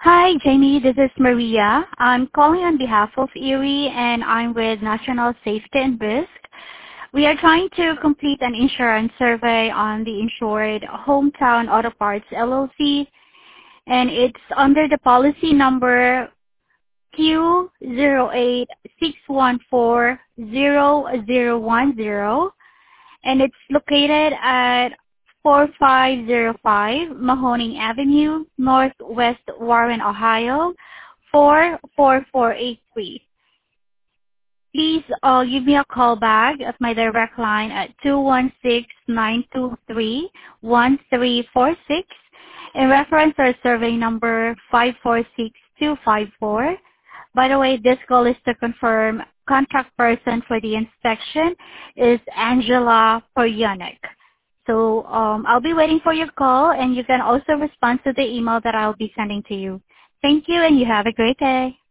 Hi, Jamie. This is Maria. I'm calling on behalf of Erie, and I'm with National Safety and Risk. We are trying to complete an insurance survey on the insured Hometown Auto Parts LLC, and it's under the policy number Q08614010, and it's located at 4505 Mahoning Avenue, Northwest Warren, Ohio, 44483. Please give me a call back at my direct line at 216-923-1346 and reference our survey number 546254. By the way, this call is to confirm contact person for the inspection is Angela Poryanek. So I'll be waiting for your call, and you can also respond to the email that I'll be sending to you. Thank you, and you have a great day.